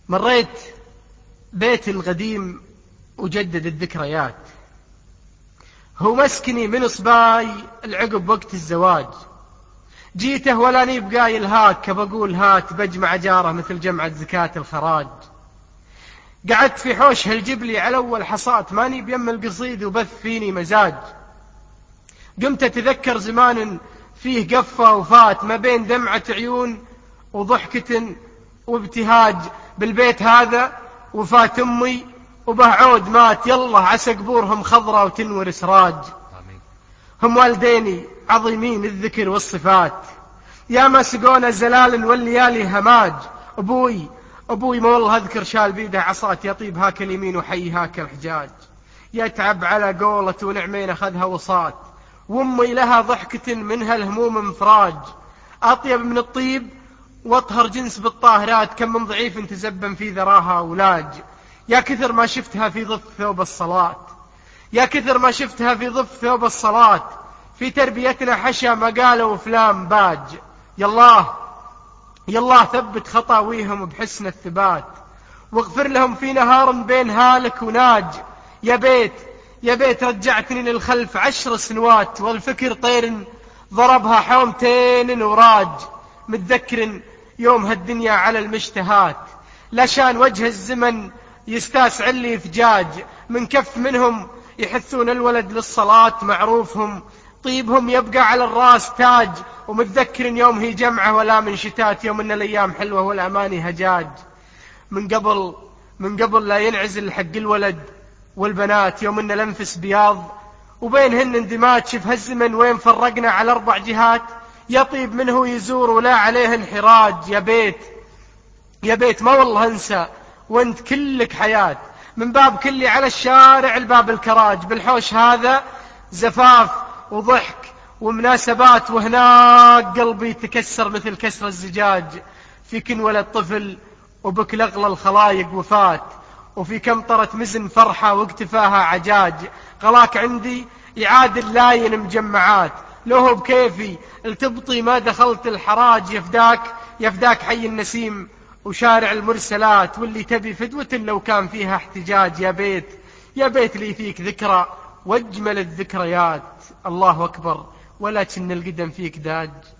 مريت بيتي القديم وجدد الذكريات، هو مسكني من صباي العقب وقت الزواج. جيته ولا نيب قايل هاك، بقول هات بجمع جاره مثل جمعة زكاة الخراج. قعدت في حوش هالجبلي على أول حصات، ماني بيم القصيد وبث فيني مزاج. قمت أتذكر زمان فيه قفة وفات، ما بين دمعة عيون وضحكة وابتهاج. بالبيت هذا وفات أمي وبه عود مات، يلا عسى قبورهم خضرة وتنور سراج. هم والديني عظيمين الذكر والصفات، يا ما سقونا زلال والليالي هماج. أبوي ما والله أذكر شال بيده عصات، يطيب هاك اليمين وحي هاك الحجاج. يتعب على قولة ونعمين أخذها وصات، وأمي لها ضحكة منها الهموم انفراج. أطيب من الطيب واطهر جنس بالطاهرات، كم من ضعيف تزبن في ذراها أولاج. يا كثر ما شفتها في ضف ثوب الصلاة، يا كثر ما شفتها في ضف ثوب الصلاة. في تربيتنا حشا مقالة وفلام باج. يالله ثبت خطاويهم بحسن الثبات، واغفر لهم في نهار بين هالك وناج. يا بيت رجعتني للخلف 10 سنوات، والفكر طير ضربها حومتين وراج. متذكر يوم هالدنيا على المشتهات، لشان وجه الزمن يستاس علي فجاج. من كف منهم يحثون الولد للصلاة، معروفهم طيبهم يبقى على الراس تاج. ومتذكر يوم هي جمعة ولا من شتات، يوم ان الايام حلوة والاماني هجاج. من قبل لا ينعزل حق الولد والبنات، يوم ان الانفس بياض وبينهن اندماج. شف هالزمن وين فرقنا على 4 جهات، يطيب منه يزور ولا عليه انحراج. يا بيت ما والله انسى وانت كلك حياة، من باب كلي على الشارع الباب الكراج. بالحوش هذا زفاف وضحك ومناسبات، وهناك قلبي تكسر مثل كسر الزجاج. في كن ولد طفل وبكل أغلى الخلايق وفات، وفي كم طرت مزن فرحة واقتفاها عجاج. غلاك عندي يعادل لاين مجمعات، له بكيفي التبطي ما دخلت الحراج. يفداك حي النسيم وشارع المرسلات، واللي تبي فدوة لو كان فيها احتجاج. يا بيت لي فيك ذكرى واجمل الذكريات. الله أكبر ولكن القدم فيك داج.